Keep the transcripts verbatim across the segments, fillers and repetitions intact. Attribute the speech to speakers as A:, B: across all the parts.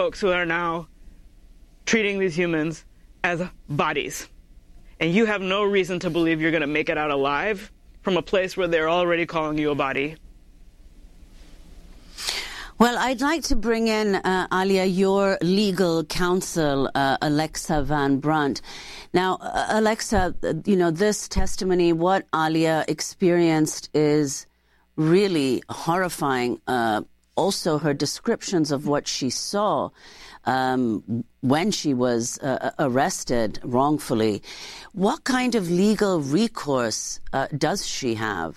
A: folks who are now treating these humans as bodies. And you have no reason to believe you're going to make it out alive from a place where they're already calling you a body.
B: Well, I'd like to bring in, uh, Alia, your legal counsel, uh, Alexa Van Brunt. Now, uh, Alexa, you know, this testimony, what Alia experienced is really horrifying. Uh, also, her descriptions of what she saw um, when she was uh, arrested wrongfully. What kind of legal recourse uh, does she have?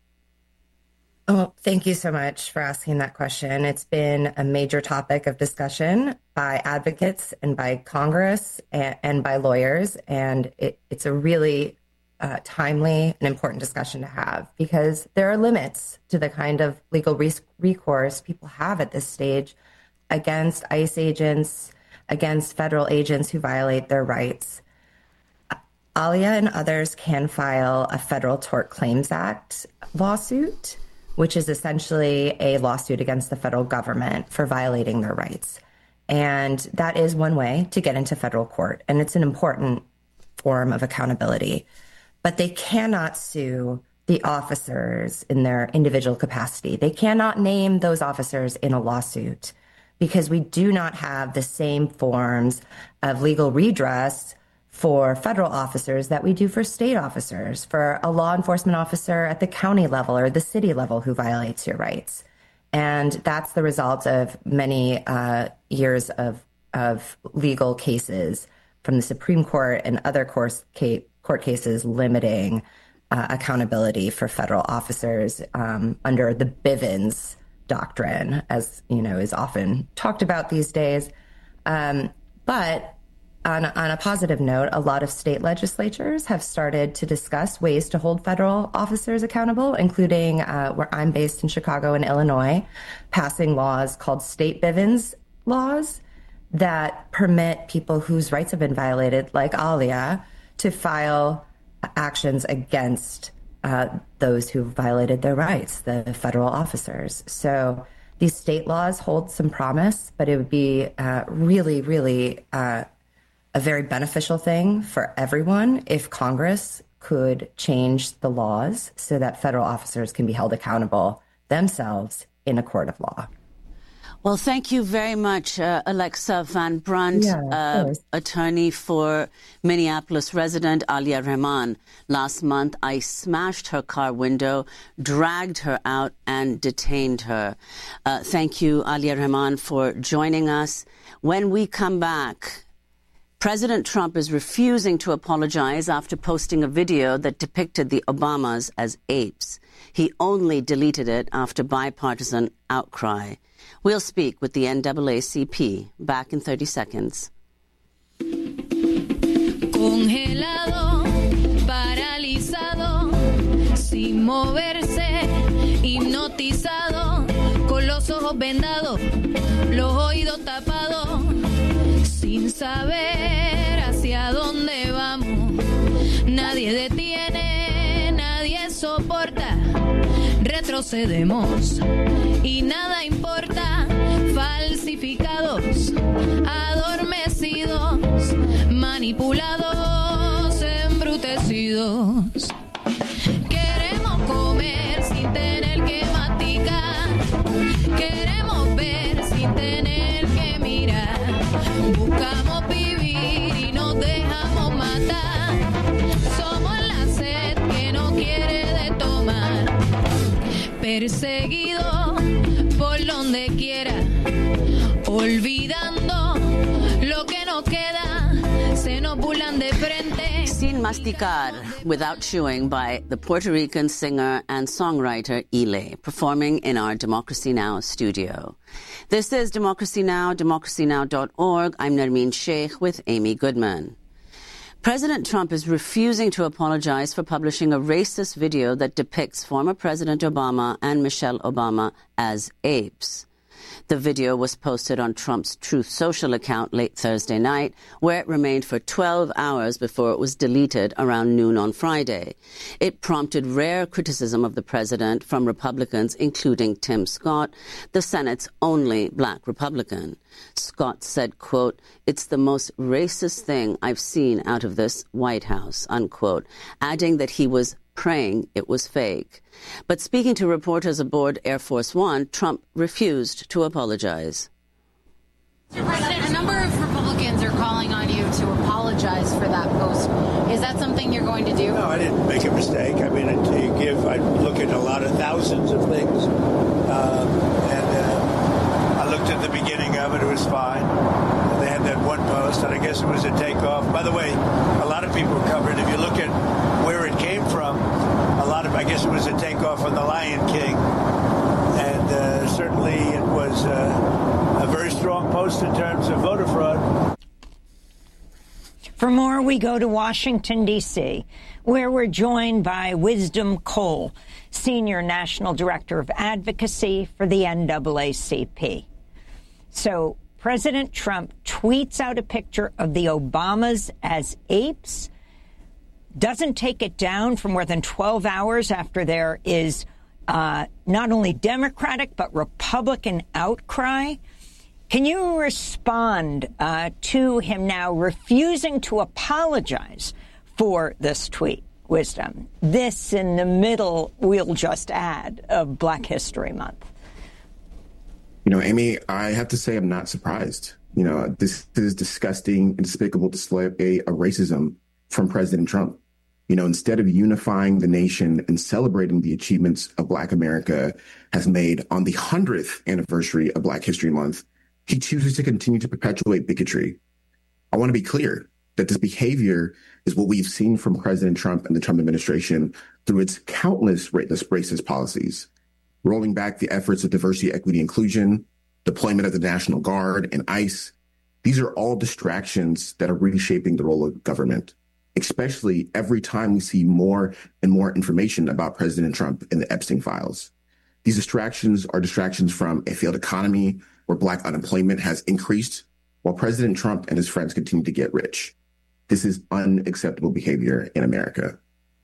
C: Oh, thank you so much for asking that question. It's been a major topic of discussion by advocates and by Congress and, and by lawyers. And it, it's a really uh, timely and important discussion to have because there are limits to the kind of legal re- recourse people have at this stage against ICE agents, against federal agents who violate their rights. Alia and others can file a Federal Tort Claims Act lawsuit, which is essentially a lawsuit against the federal government for violating their rights. And that is one way to get into federal court. And it's an important form of accountability. But they cannot sue the officers in their individual capacity. They cannot name those officers in a lawsuit because we do not have the same forms of legal redress for federal officers that we do for state officers, for a law enforcement officer at the county level or the city level who violates your rights. And that's the result of many uh, years of, of legal cases from the Supreme Court and other course, ca- court cases limiting uh, accountability for federal officers um, under the Bivens doctrine, as you know, is often talked about these days. Um, but On a, on a positive note, a lot of state legislatures have started to discuss ways to hold federal officers accountable, including uh, where I'm based in Chicago and Illinois, passing laws called state Bivens laws that permit people whose rights have been violated, like Alia, to file actions against uh, those who violated their rights, the federal officers. So these state laws hold some promise, but it would be uh, really, really uh, a very beneficial thing for everyone if Congress could change the laws so that federal officers can be held accountable themselves in a court of law.
B: Well, thank you very much, uh, Alexa Van Brunt,
C: yeah,
B: uh, attorney for Minneapolis resident Alia Rehman. Last month, I smashed her car window, dragged her out, and detained her. Uh, thank you, Alia Rehman, for joining us. When we come back, President Trump is refusing to apologize after posting a video that depicted the Obamas as apes. He only deleted it after bipartisan outcry. We'll speak with the N double A C P. Back in thirty seconds.
D: Congelado, paralizado, sin moverse, hipnotizado, con los ojos vendados, los oídos tapados, sin saber hacia dónde vamos. Nadie detiene, nadie soporta. Retrocedemos y nada importa. Falsificados, adormecidos, manipulados, embrutecidos. Queremos comer sin tener que masticar. Queremos ver sin tener que mirar. Buscamos vivir y nos dejamos matar. Somos la sed que no quiere de tomar. Perseguido por donde quiera. Olvidando lo que nos queda. Se nos burlan de frente.
B: Sin masticar, without chewing, by the Puerto Rican singer and songwriter Ile, performing in our Democracy Now! Studio. This is Democracy Now!, democracy now dot org. I'm Nermeen Sheikh with Amy Goodman. President Trump is refusing to apologize for publishing a racist video that depicts former President Obama and Michelle Obama as apes. The video was posted on Trump's Truth Social account late Thursday night, where it remained for twelve hours before it was deleted around noon on Friday. It prompted rare criticism of the president from Republicans, including Tim Scott, the Senate's only black Republican. Scott said, quote, "It's the most racist thing I've seen out of this White House," unquote, adding that he was praying it was fake. But speaking to reporters aboard Air Force One, Trump refused to apologize.
E: Mister President, a number of Republicans are calling on you to apologize for that post. Is that something you're going to do?
F: No, I didn't make a mistake. I mean, you give, I look at a lot of thousands of things. Um, and uh, I looked at the beginning of it. It was fine. They had that one post, and I guess it was a takeoff. By the way, a lot of people covered. If you look at where it came from, a lot of, I guess it was a takeoff on The Lion King. And uh, certainly it was uh, a very strong post in terms of voter fraud.
G: For more, we go to Washington, D C, where we're joined by Wisdom Cole, Senior National Director of Advocacy for the N double A C P. So President Trump tweets out a picture of the Obamas as apes, doesn't take it down for more than twelve hours after there is uh, not only Democratic but Republican outcry. Can you respond uh, to him now refusing to apologize for this tweet, Wisdom? This in the middle, we'll just add, of Black History Month.
H: You know, Amy, I have to say I'm not surprised. You know, this is disgusting and despicable display of racism from President Trump. You know, instead of unifying the nation and celebrating the achievements of Black America has made on the hundredth anniversary of Black History Month, he chooses to continue to perpetuate bigotry. I want to be clear that this behavior is what we've seen from President Trump and the Trump administration through its countless racist policies, rolling back the efforts of diversity, equity, inclusion, deployment of the National Guard and ICE. These are all distractions that are reshaping the role of government, especially every time we see more and more information about President Trump in the Epstein files. These distractions are distractions from a failed economy where Black unemployment has increased while President Trump and his friends continue to get rich. This is unacceptable behavior in America.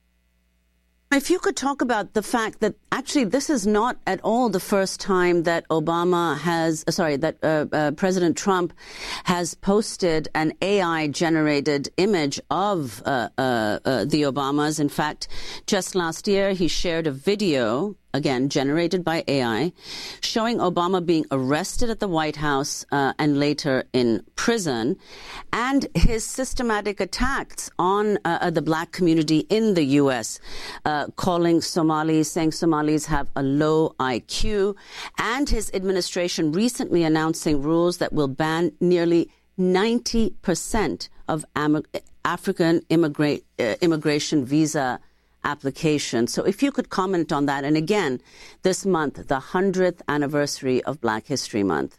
B: If you could talk about the fact that actually this is not at all the first time that Obama has, sorry, that uh, uh, President Trump has posted an A I-generated image of uh, uh, uh, the Obamas. In fact, just last year, he shared a video, again, generated by A I, showing Obama being arrested at the White House uh, and later in prison, and his systematic attacks on uh, the Black community in the U S, uh, calling Somalis, saying Somalis have a low I Q, and his administration recently announcing rules that will ban nearly ninety percent of Am- African immigrate, uh, immigration visa application. So if you could comment on that. And again, this month, the hundredth anniversary of Black History Month.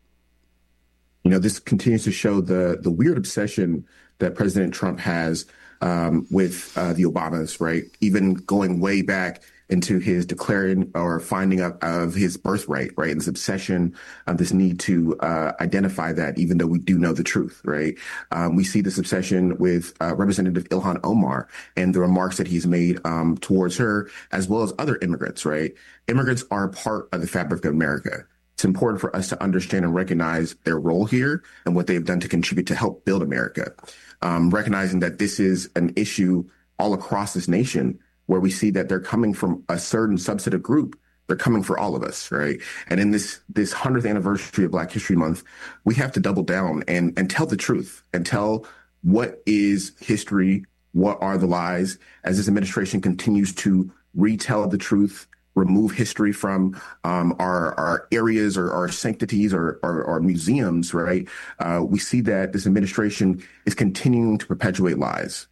H: You know, this continues to show the the weird obsession that President Trump has um, with uh, the Obamas, right? Even going way back into his declaring or finding out of his birthright, right? And this obsession, uh, this need to uh, identify that, even though we do know the truth, right? Um, we see this obsession with uh, Representative Ilhan Omar and the remarks that he's made um, towards her, as well as other immigrants, right? Immigrants are a part of the fabric of America. It's important for us to understand and recognize their role here and what they've done to contribute to help build America. Um, recognizing that this is an issue all across this nation, where we see that they're coming from a certain subset of group. They're coming for all of us, right? And in this this hundredth anniversary of Black History Month, we have to double down and, and tell the truth and tell what is history, what are the lies, as this administration continues to retell the truth, remove history from um, our, our areas or our sanctities or, or, or museums, right? Uh, we see that this administration is continuing to perpetuate lies.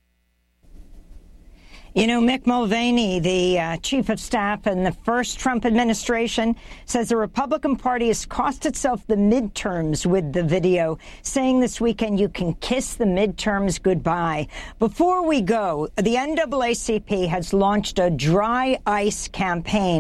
G: You know, Mick Mulvaney, the uh, chief of staff in the first Trump administration, says the Republican Party has cost itself the midterms with the video, saying this weekend you can kiss the midterms goodbye. Before we go, the N double A C P has launched a dry ice campaign,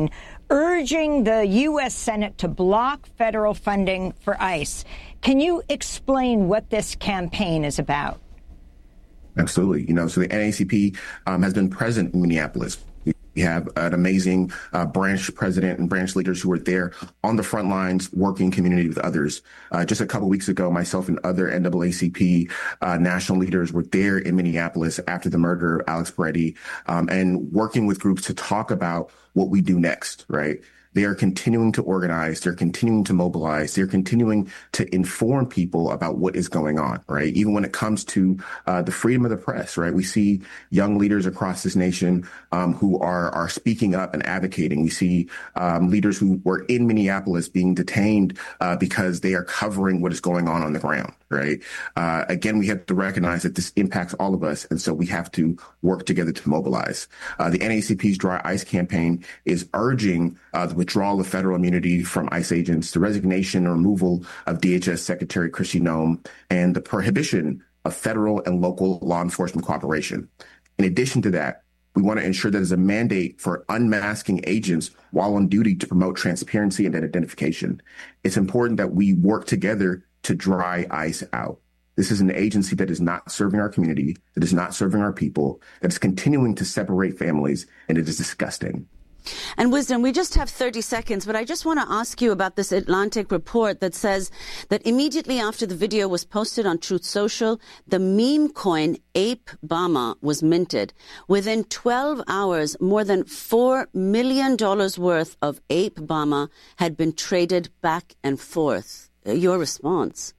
G: urging the U S. Senate to block federal funding for ICE. Can you explain what this campaign is about?
H: Absolutely. You know, so the N double A C P um, has been present in Minneapolis. We have an amazing uh, branch president and branch leaders who are there on the front lines, working community with others. Uh, just a couple weeks ago, myself and other N double A C P uh, national leaders were there in Minneapolis after the murder of Alex Peretti, um, and working with groups to talk about what we do next, right? They are continuing to organize. They're continuing to mobilize. They're continuing to inform people about what is going on, right? Even when it comes to uh, the freedom of the press, right? We see young leaders across this nation um, who are are speaking up and advocating. We see um, leaders who were in Minneapolis being detained uh, because they are covering what is going on on the ground, right? Uh, again, we have to recognize that this impacts all of us, and so we have to work together to mobilize. Uh, the N double A C P's Dry ICE campaign is urging uh, the withdrawal of federal immunity from ICE agents, the resignation or removal of D H S Secretary Kristi Noem, and the prohibition of federal and local law enforcement cooperation. In addition to that, we want to ensure that there's a mandate for unmasking agents while on duty to promote transparency and identification. It's important that we work together to dry ICE out. This is an agency that is not serving our community, that is not serving our people, that is continuing to separate families, and it is disgusting.
B: And Wisdom, we just have thirty seconds, but I just want to ask you about this Atlantic report that says that immediately after the video was posted on Truth Social, the meme coin Ape Bama was minted. Within twelve hours, more than four million dollars worth of Ape Bama had been traded back and forth. Your response?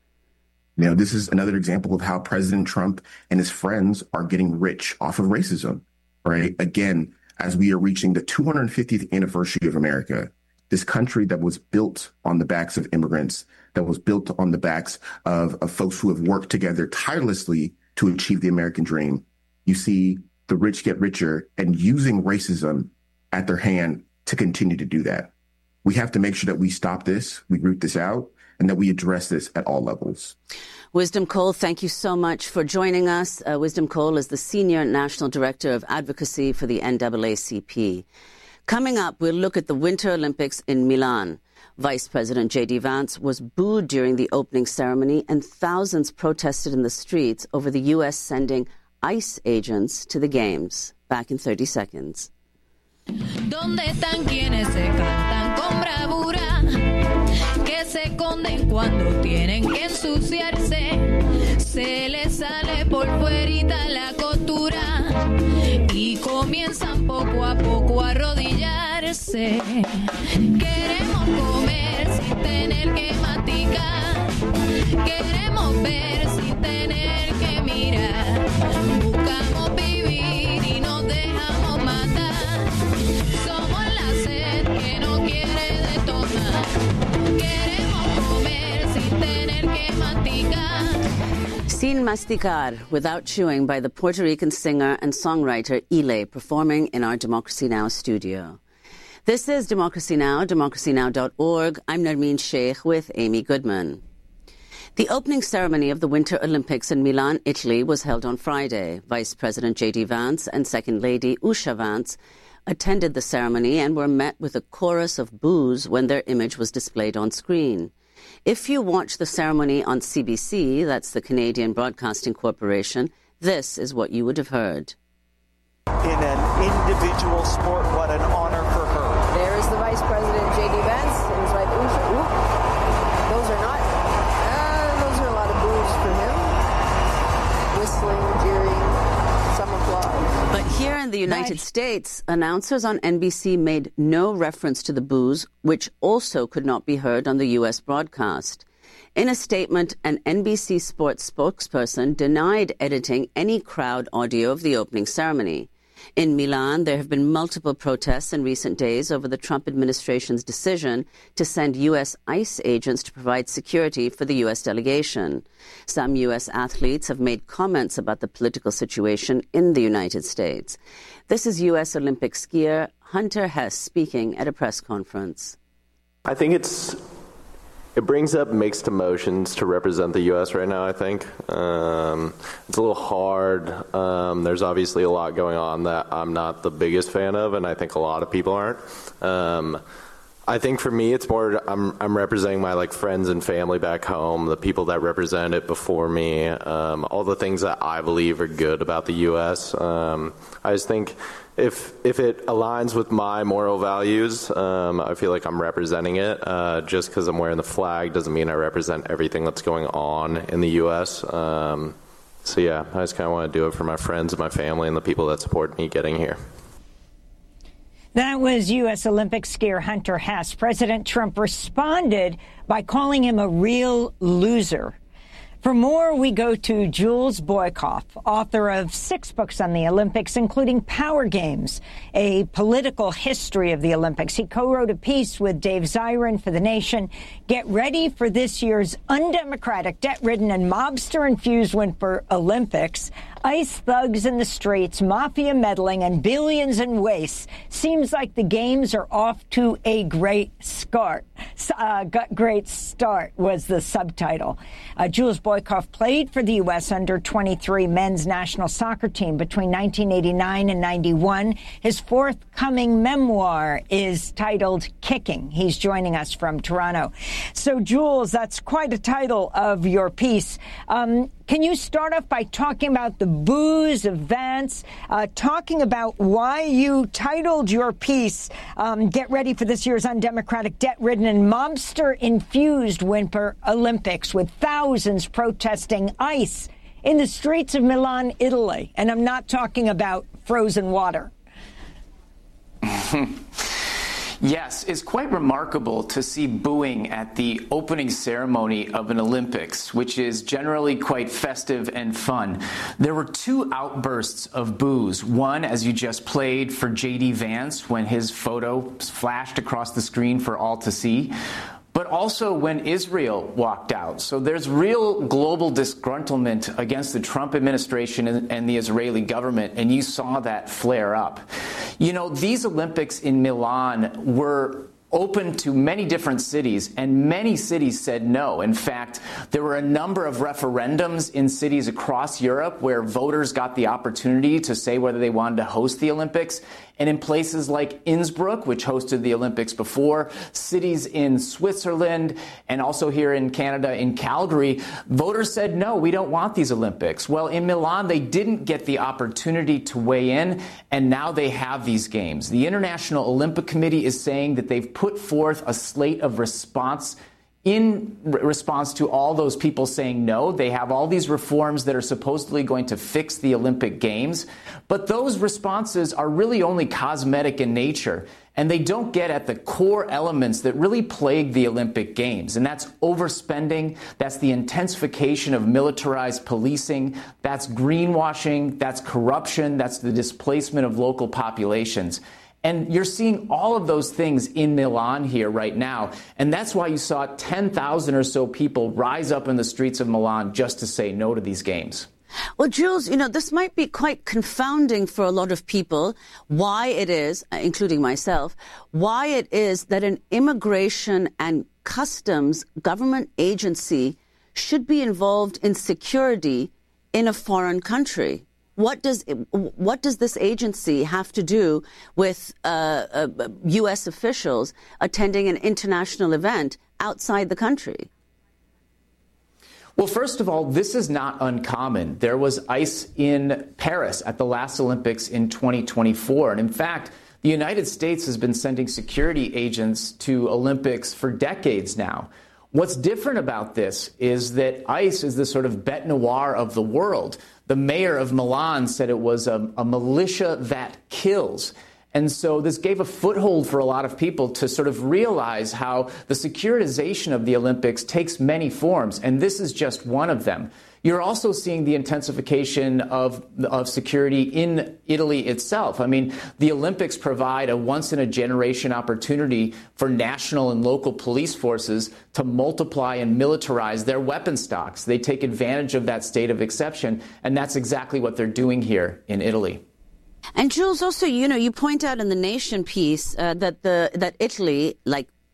H: You know, this is another example of how President Trump and his friends are getting rich off of racism, right? Again, as we are reaching the two hundred fiftieth anniversary of America, this country that was built on the backs of immigrants, that was built on the backs of, of folks who have worked together tirelessly to achieve the American dream. You see the rich get richer and using racism at their hand to continue to do that. We have to make sure that we stop this, we root this out, and that we address this at all levels.
B: Wisdom Cole, thank you so much for joining us. Uh, Wisdom Cole is the Senior National Director of Advocacy for the N double A C P. Coming up, we'll look at the Winter Olympics in Milan. Vice President J D Vance was booed during the opening ceremony, and thousands protested in the streets over the U S sending ICE agents to the Games. Back in thirty seconds.
D: ¿Dónde están quienes se cantan con bravura? Que se esconden cuando tienen que ensuciarse. Se les sale por fuerita la costura y comienzan poco a poco a arrodillarse. Queremos comer sin tener que masticar. Queremos ver sin tener que mirar. Buscamos vivir y nos dejamos matar. Somos la sed que no quiere de tomar. Queremos comer sin tener que masticar.
B: Sin Masticar, Without Chewing by the Puerto Rican singer and songwriter Ile, performing in our Democracy Now! Studio. This is Democracy Now!, democracy now dot org. I'm Nermeen Sheikh with Amy Goodman. The opening ceremony of the Winter Olympics in Milan, Italy, was held on Friday. Vice President J D Vance and Second Lady Usha Vance attended the ceremony and were met with a chorus of boos when their image was displayed on screen. If you watch the ceremony on C B C, that's the Canadian Broadcasting Corporation, this is what you would have heard.
I: In an individual sport, what an honor for her.
J: There is the Vice President, J D Vance, and his wife, Usha. Ooh, those are not, uh, those are a lot of boos for him. Whistling, jeering, some applause.
B: But here in the United States, announcers on N B C made no reference to the boos, which also could not be heard on the U S broadcast. In a statement, an N B C Sports spokesperson denied editing any crowd audio of the opening ceremony. In Milan, there have been multiple protests in recent days over the Trump administration's decision to send U S ICE agents to provide security for the U S delegation. Some U S athletes have made comments about the political situation in the United States. This is U S Olympic skier Hunter Hess speaking at a press conference.
I: I think it's
K: It brings up mixed emotions to represent the U S right now, I think. Um, it's a little hard. Um, there's obviously a lot going on that I'm not the biggest fan of, and I think a lot of people aren't. Um, I think for me, it's more I'm I'm representing my like friends and family back home, the people that represent it before me, um, all the things that I believe are good about the U S. Um, I just think if if it aligns with my moral values, um, I feel like I'm representing it. Uh, just because I'm wearing the flag doesn't mean I represent everything that's going on in the U S. Um, so yeah, I just kind of want to do it for my friends and my family and the people that support me getting here.
G: That was U S Olympic skier Hunter Hess. President Trump responded by calling him a real loser. For more, we go to Jules Boykoff, author of six books on the Olympics, including Power Games, a political history of the Olympics. He co-wrote a piece with Dave Zirin for The Nation. Get ready for this year's undemocratic, debt-ridden, and mobster-infused Winter Olympics. Ice thugs in the streets, mafia meddling, and billions in waste. Seems like the games are off to a great start. Uh, great start was the subtitle. Uh, Jules Boykoff played for the U S under twenty-three men's national soccer team between nineteen eighty-nine and ninety-one. His forthcoming memoir is titled Kicking. He's joining us from Toronto. So, Jules, that's quite a title of your piece. Um, Can you start off by talking about the boos of Vance, uh, talking about why you titled your piece, um, Get Ready for This Year's Undemocratic, Debt-Ridden, and Mobster-Infused Winter Olympics, with thousands protesting ice in the streets of Milan, Italy. And I'm not talking about frozen water.
L: Yes, it's quite remarkable to see booing at the opening ceremony of an Olympics, which is generally quite festive and fun. There were two outbursts of boos. One, as you just played, for J D Vance when his photo flashed across the screen for all to see, but also when Israel walked out. So there's real global disgruntlement against the Trump administration and, and the Israeli government, and you saw that flare up. You know, these Olympics in Milan were open to many different cities, and many cities said no. In fact, there were a number of referendums in cities across Europe where voters got the opportunity to say whether they wanted to host the Olympics. And in places like Innsbruck, which hosted the Olympics before, cities in Switzerland, and also here in Canada, in Calgary, voters said, no, we don't want these Olympics. Well, in Milan, they didn't get the opportunity to weigh in, and now they have these games. The International Olympic Committee is saying that they've put forth a slate of response in response to all those people saying no. They have all these reforms that are supposedly going to fix the Olympic Games. But those responses are really only cosmetic in nature, and they don't get at the core elements that really plague the Olympic Games. And that's overspending, that's the intensification of militarized policing, that's greenwashing, that's corruption, that's the displacement of local populations. And you're seeing all of those things in Milan here right now. And that's why you saw ten thousand or so people rise up in the streets of Milan just to say no to these games.
B: Well, Jules, you know, this might be quite confounding for a lot of people, why it is, including myself, why it is that an immigration and customs government agency should be involved in security in a foreign country. What does what does this agency have to do with uh, uh, U S officials attending an international event outside the country?
L: Well, first of all, this is not uncommon. There was ice in Paris at the last Olympics in twenty twenty-four. And in fact, the United States has been sending security agents to Olympics for decades now. What's different about this is that ice is the sort of bête noire of the world. The mayor of Milan said it was a, a militia that kills. And so this gave a foothold for a lot of people to sort of realize how the securitization of the Olympics takes many forms, and this is just one of them. You're also seeing the intensification of, of security in Italy itself. I mean, the Olympics provide a once-in-a-generation opportunity for national and local police forces to multiply and militarize their weapon stocks. They take advantage of that state of exception, and that's exactly what they're doing here in Italy.
B: And Jules, also, you know, you point out in the Nation piece uh, that the that Italy, like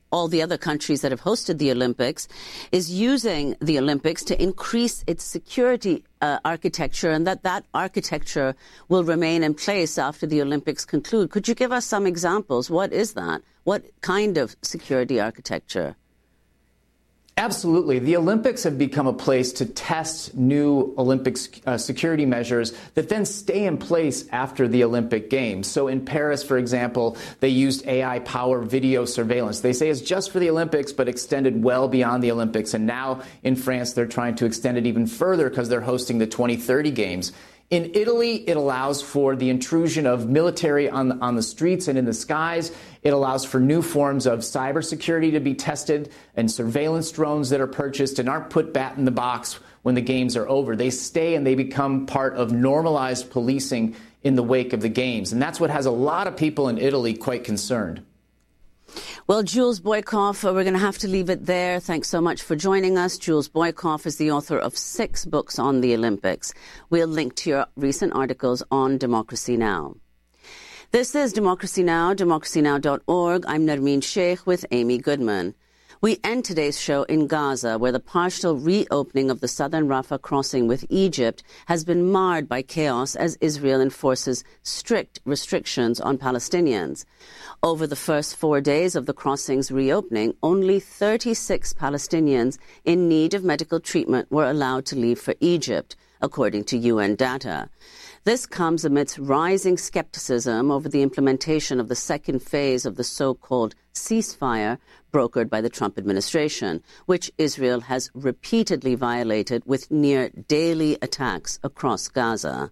B: all the other countries that have hosted the Olympics, is using the Olympics to increase its security uh, architecture, and that that architecture will remain in place after the Olympics conclude. Could you give us some examples? What is that? What kind of security architecture?
L: Absolutely. The Olympics have become a place to test new Olympic uh, security measures that then stay in place after the Olympic Games. So in Paris, for example, they used A I-powered video surveillance. They say it's just for the Olympics, but extended well beyond the Olympics. And now in France, they're trying to extend it even further because they're hosting the twenty thirty Games. In Italy, it allows for the intrusion of military on, on the streets and in the skies. It allows for new forms of cybersecurity to be tested and surveillance drones that are purchased and aren't put back in the box when the games are over. They stay and they become part of normalized policing in the wake of the games. And that's what has a lot of people in Italy quite concerned.
B: Well, Jules Boykoff, uh, we're going to have to leave it there. Thanks so much for joining us. Jules Boykoff is the author of six books on the Olympics. We'll link to your recent articles on Democracy Now! This is Democracy Now!, democracy now dot org. I'm Nermeen Sheikh with Amy Goodman. We end today's show in Gaza, where the partial reopening of the southern Rafah crossing with Egypt has been marred by chaos as Israel enforces strict restrictions on Palestinians. Over the first four days of the crossing's reopening, only thirty-six Palestinians in need of medical treatment were allowed to leave for Egypt, according to U N data. This comes amidst rising skepticism over the implementation of the second phase of the so-called ceasefire brokered by the Trump administration, which Israel has repeatedly violated with near daily attacks across Gaza.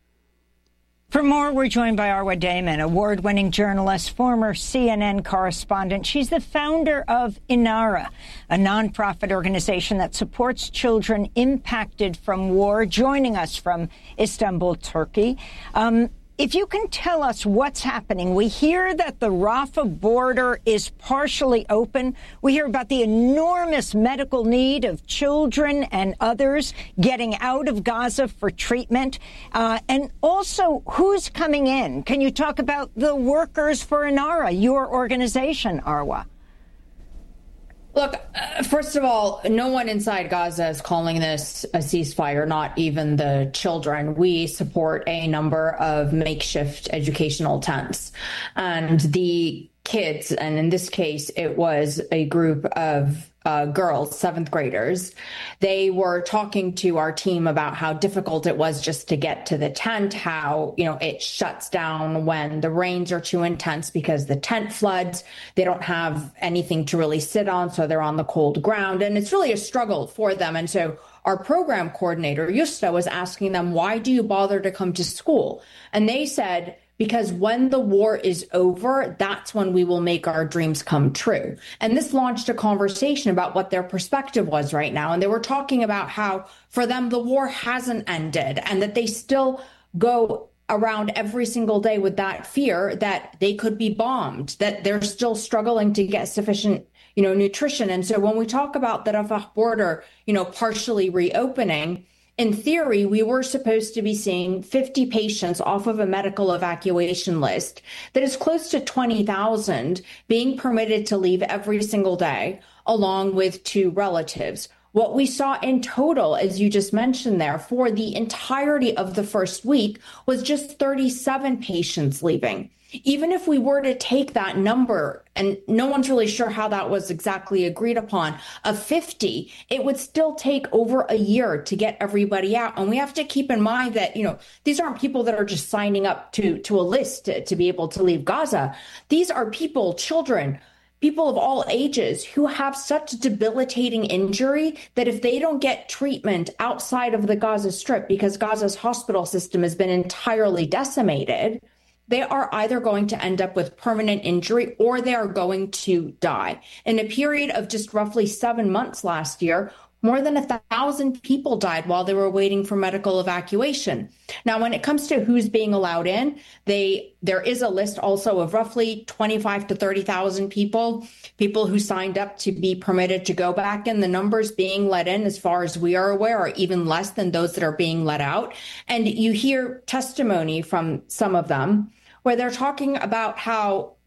G: For more, we're joined by Arwa Damon, award-winning journalist, former C N N correspondent. She's the founder of Inara, a nonprofit organization that supports children impacted from war, joining us from Istanbul, Turkey. Um, If you can tell us what's happening. We hear that the Rafah border is partially open. We hear about the enormous medical need of children and others getting out of Gaza for treatment. Uh, and also, who's coming in? Can you talk about the workers for Inara, your organization, Arwa?
M: Look, uh, first of all, no one inside Gaza is calling this a ceasefire, not even the children. We support a number of makeshift educational tents. And the kids, and in this case, it was a group of uh, girls, seventh graders, they were talking to our team about how difficult it was just to get to the tent, how, you know, it shuts down when the rains are too intense because the tent floods. They don't have anything to really sit on, so they're on the cold ground. And it's really a struggle for them. And so our program coordinator, Yusta, was asking them, why do you bother to come to school? And they said, because when the war is over, that's when we will make our dreams come true. And this launched a conversation about what their perspective was right now. And they were talking about how for them, the war hasn't ended and that they still go around every single day with that fear that they could be bombed, that they're still struggling to get sufficient, you know, nutrition. And so when we talk about the Rafah border, you know, partially reopening, in theory, we were supposed to be seeing fifty patients off of a medical evacuation list that is close to twenty thousand being permitted to leave every single day, along with two relatives. What we saw in total, as you just mentioned there, for the entirety of the first week was just thirty-seven patients leaving. Even if we were to take that number, and no one's really sure how that was exactly agreed upon, of fifty, it would still take over a year to get everybody out. And we have to keep in mind that, you know, these aren't people that are just signing up to, to a list to, to be able to leave Gaza. These are people, children, people of all ages who have such debilitating injury that if they don't get treatment outside of the Gaza Strip, because Gaza's hospital system has been entirely decimated, they are either going to end up with permanent injury or they are going to die. In a period of just roughly seven months last year, more than a thousand people died while they were waiting for medical evacuation. Now, when it comes to who's being allowed in, they there is a list also of roughly twenty-five to thirty thousand people, people who signed up to be permitted to go back in. The numbers being let in, as far as we are aware, are even less than those that are being let out. And you hear testimony from some of them where they're talking about how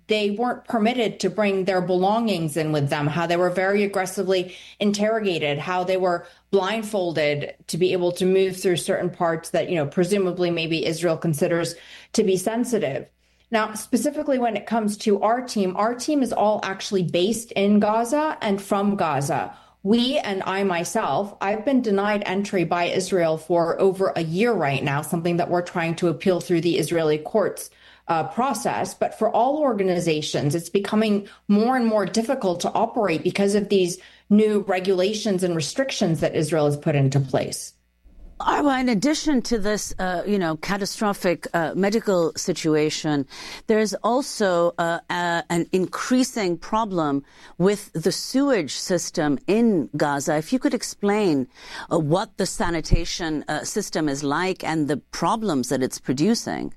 M: they weren't permitted to bring their belongings in with them, how they were very aggressively interrogated, how they were blindfolded to be able to move through certain parts that, you know, presumably maybe Israel considers to be sensitive. Now, specifically when it comes to our team, our team is all actually based in Gaza and from Gaza. We and I myself, I've been denied entry by Israel for over a year right now, something that we're trying to appeal through the Israeli courts uh, process. But for all organizations, it's becoming more and more difficult to operate because of these new regulations and restrictions that Israel has put into place.
B: Arwa, in addition to this, uh, you know, catastrophic uh, medical situation, there's also uh, uh, an increasing problem with the sewage system in Gaza. If you could explain uh, what the sanitation uh, system is like and the problems that it's producing.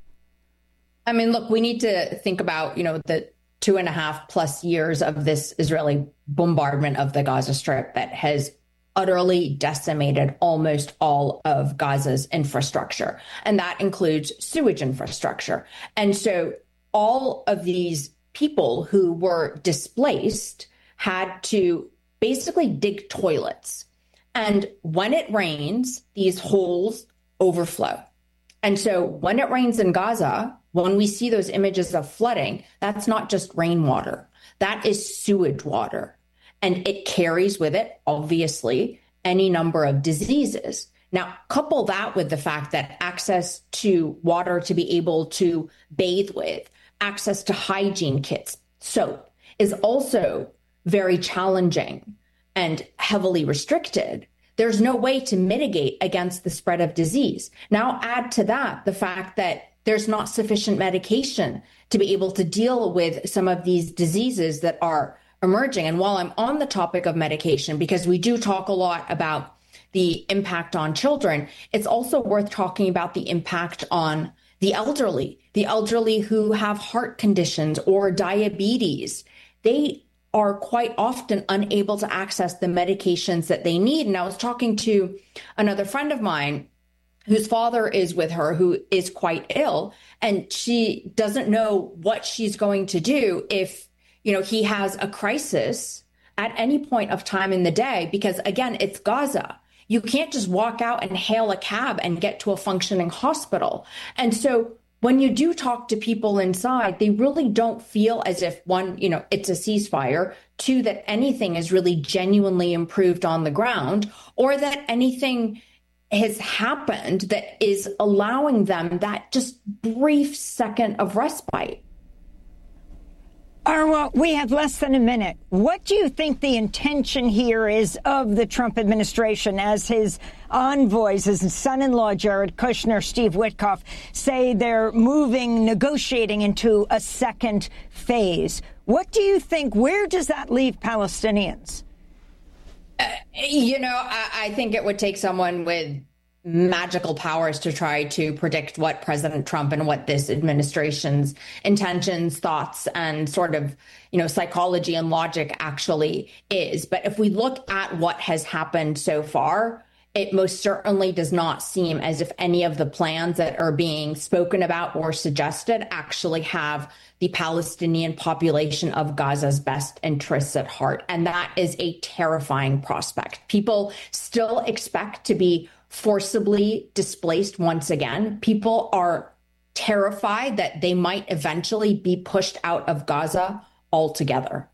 M: I mean, look, we need to think about, you know, the two and a half plus years of this Israeli bombardment of the Gaza Strip that has utterly decimated almost all of Gaza's infrastructure. And that includes sewage infrastructure. And so all of these people who were displaced had to basically dig toilets. And when it rains, these holes overflow. And so when it rains in Gaza, when we see those images of flooding, that's not just rainwater. That is sewage water. And it carries with it, obviously, any number of diseases. Now, couple that with the fact that access to water to be able to bathe with, access to hygiene kits, soap, is also very challenging and heavily restricted. There's no way to mitigate against the spread of disease. Now, add to that the fact that there's not sufficient medication to be able to deal with some of these diseases that are emerging. And while I'm on the topic of medication, because we do talk a lot about the impact on children, it's also worth talking about the impact on the elderly, the elderly who have heart conditions or diabetes. They are quite often unable to access the medications that they need. And I was talking to another friend of mine whose father is with her, who is quite ill, and she doesn't know what she's going to do if, you know, he has a crisis at any point of time in the day, because again, it's Gaza. You can't just walk out and hail a cab and get to a functioning hospital. And so when you do talk to people inside, they really don't feel as if, one, you know, it's a ceasefire, two, that anything is really genuinely improved on the ground, or that anything has happened that is allowing them that just brief second of respite.
G: Arwa, we have less than a minute. What do you think the intention here is of the Trump administration as his envoys, his son-in-law, Jared Kushner, Steve Witkoff, say they're moving, negotiating into a second phase? What do you think? Where does that leave Palestinians?
M: Uh, you know, I, I think it would take someone with magical powers to try to predict what President Trump and what this administration's intentions, thoughts, and sort of, you know, psychology and logic actually is. But if we look at what has happened so far, it most certainly does not seem as if any of the plans that are being spoken about or suggested actually have the Palestinian population of Gaza's best interests at heart. And that is a terrifying prospect. People still expect to be forcibly displaced once again. People are terrified that they might eventually be pushed out of Gaza altogether.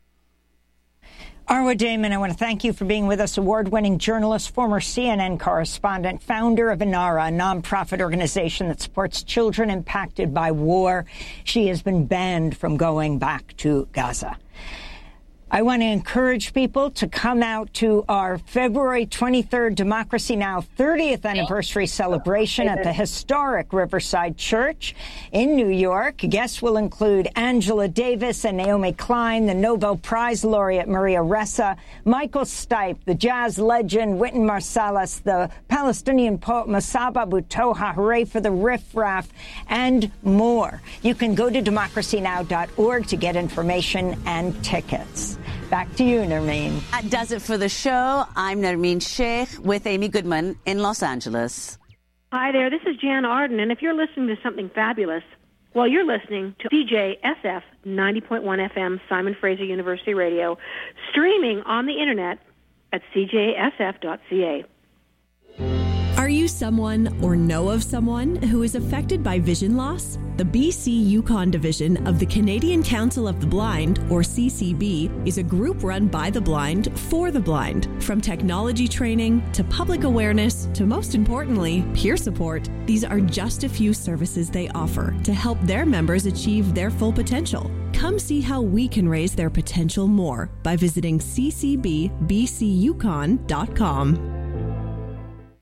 G: Arwa Damon, I want to thank you for being with us. Award-winning journalist, former C N N correspondent, founder of INARA, a nonprofit organization that supports children impacted by war. She has been banned from going back to Gaza. I want to encourage people to come out to our February twenty-third Democracy Now! thirtieth anniversary celebration at the historic Riverside Church in New York. Guests will include Angela Davis and Naomi Klein, the Nobel Prize laureate Maria Ressa, Michael Stipe, the jazz legend Wynton Marsalis, the Palestinian poet Masaba Abu Toha, hooray for the Riff Raff, and more. You can go to democracy now dot org to get information and tickets. Back to you, Nermeen.
B: That does it for the show. I'm Nermeen Sheikh with Amy Goodman in Los Angeles.
N: Hi there, this is Jan Arden, and if you're listening to something fabulous, Well, you're listening to C J S F ninety point one F M, Simon Fraser University Radio, streaming on the internet at c j s f dot c a.
O: Are you someone or know of someone who is affected by vision loss? The B C Yukon division of the Canadian Council of the Blind, or C C B, is a group run by the blind for the blind. From technology training to public awareness to, most importantly, peer support, these are just a few services they offer to help their members achieve their full potential. Come see how we can raise their potential more by visiting c c b b c yukon dot com.